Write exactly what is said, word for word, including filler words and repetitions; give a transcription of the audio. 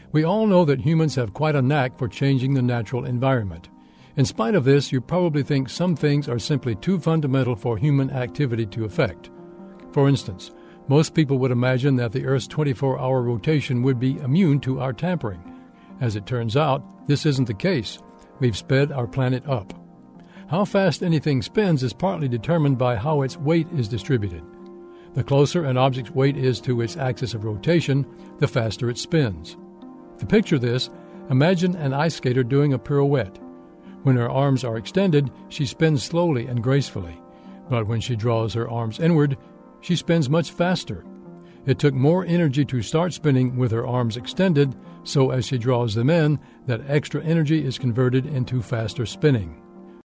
We all know that humans have quite a knack for changing the natural environment. In spite of this, you probably think some things are simply too fundamental for human activity to affect. For instance, most people would imagine that the Earth's twenty-four hour rotation would be immune to our tampering. As it turns out, this isn't the case. We've sped our planet up. How fast anything spins is partly determined by how its weight is distributed. The closer an object's weight is to its axis of rotation, the faster it spins. To picture this, imagine an ice skater doing a pirouette. When her arms are extended, she spins slowly and gracefully. But when she draws her arms inward, she spins much faster. It took more energy to start spinning with her arms extended, so as she draws them in, that extra energy is converted into faster spinning.